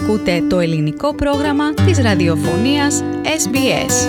Ακούτε το ελληνικό πρόγραμμα της ραδιοφωνίας SBS.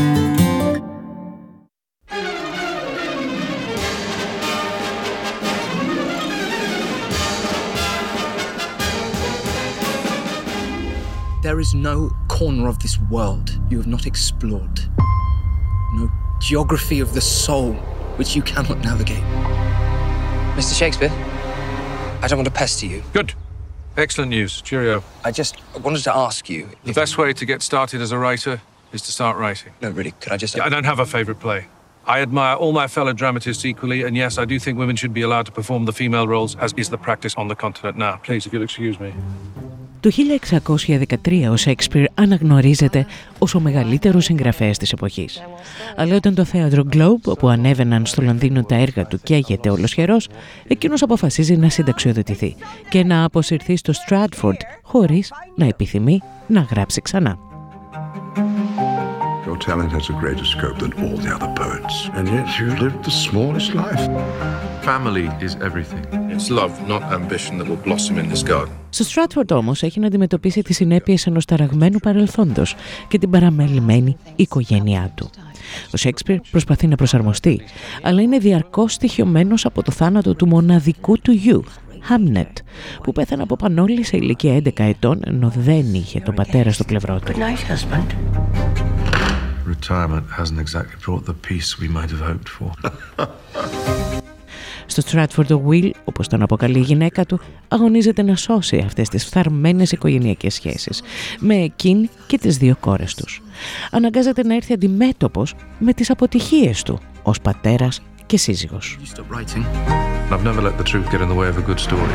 There is no corner of this world you have not explored. No geography of the soul which you cannot navigate. Mr. Shakespeare, I don't want to pester you. Good. Excellent news. Cheerio. I wanted to ask you... The best way to get started as a writer is to start writing. No, really, could I just... I don't have a favourite play. I admire all my fellow dramatists equally, and yes, I do think women should be allowed to perform the female roles, as is the practice on the continent now. Please, if you'll excuse me. Το 1613 ο Σέικσπιρ αναγνωρίζεται ως ο μεγαλύτερος συγγραφέας της εποχής. Αλλά όταν το θέατρο Globe, όπου ανέβαιναν στο Λονδίνο τα έργα του, καίγεται ολοσχερός, εκείνος αποφασίζει να συνταξιοδοτηθεί και να αποσυρθεί στο Stratford χωρίς να επιθυμεί να γράψει ξανά. Your talent has a greater scope than all the other poets, and yet you lived the smallest life. Family is everything. It's love, not ambition, that will blossom in this garden. Στο Stratford όμως έχει να αντιμετωπίσει τις συνέπειες ενός ταραγμένου παρελθόντος και την παραμελημένη οικογένειά του. Ο Σέικσπιρ προσπαθεί να προσαρμοστεί, αλλά είναι διαρκώς στοιχειωμένος από το θάνατο του μοναδικού του γιου, Hamnet, που πέθανε από πανόλη σε ηλικία 11 ετών, ενώ δεν είχε τον πατέρα στο πλευρό του. Retirement hasn't exactly brought the peace we might have hoped for. Στο Stratford ο Will, όπως τον αποκαλεί η γυναίκα του, αγωνίζεται να σώσει αυτές τις φθαρμένες οικογενειακές σχέσεις με εκείνη και τις δύο κόρες τους. Αναγκάζεται να έρθει αντιμέτωπος με τις αποτυχίες του ως πατέρας και σύζυγος. I've never let the truth get in the way of a good story.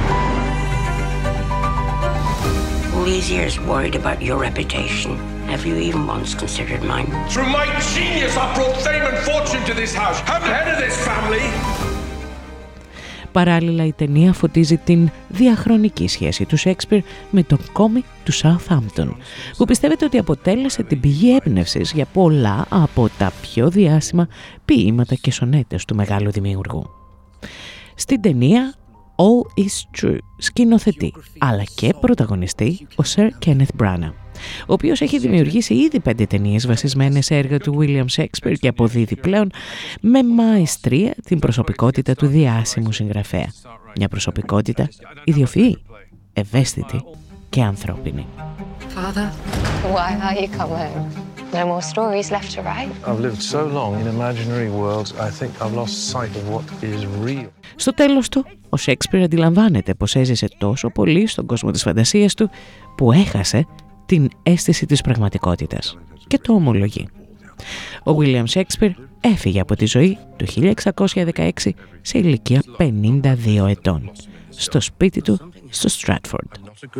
All these years worried about your reputation. Have you even once considered mine? Through my genius, I brought fame and fortune to this house. I'm the head of this family. Παράλληλα, η ταινία φωτίζει την διαχρονική σχέση του Σέικσπιρ με τον κόμι του Southampton, που πιστεύετε ότι αποτέλεσε την πηγή έμπνευσης για πολλά από τα πιο διάσημα ποίηματα και σονέτες του μεγάλου δημιουργού. Στην ταινία All is True σκηνοθετεί, αλλά και πρωταγωνιστεί ο Sir Kenneth Branagh, ο οποίος έχει δημιουργήσει ήδη 5 ταινίες βασισμένες σε έργα του William Shakespeare και αποδίδει πλέον με μαεστρία την προσωπικότητα του διάσημου συγγραφέα. Μια προσωπικότητα ιδιοφυή, ευαίσθητη και ανθρώπινη. Father, why are you come home? No more stories left to write. I've lived so long in imaginary worlds, I think I've lost sight of what is real. Στο τέλος του, ο Shakespeare αντιλαμβάνεται πως έζησε τόσο πολύ στον κόσμο της φαντασίας του που έχασε την αίσθηση της πραγματικότητας και το ομολογεί. Ο William Shakespeare έφυγε από τη ζωή το 1616 σε ηλικία 52 ετών, στο σπίτι του στο Stratford.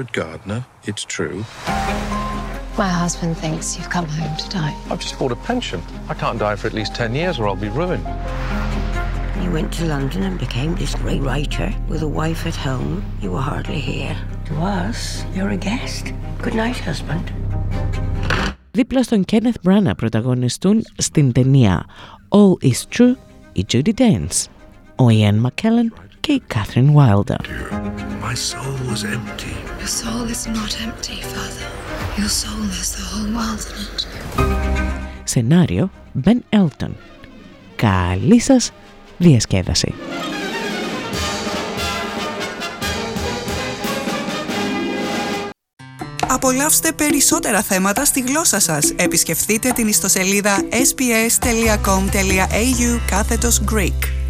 My husband thinks you've come home to die. I've just bought a pension. I can't die for at least 10 years or I'll be ruined. You went to London and became this great writer with a wife at home. You were hardly here. To us, you're a guest. Good night, husband. Δίπλα στον Kenneth Branagh πρωταγωνιστούν στην ταινία All is True η Judi Dench, ο Ian McKellen και η Catherine Wilder. My soul was empty. Your soul is not empty, Father. Your soul has the whole world in it. Σενάριο Ben Elton. Καλή σας διασκέδαση. Απολαύστε περισσότερα θέματα στη γλώσσα σας. Επισκεφτείτε την ιστοσελίδα sbs.com.au/Greek.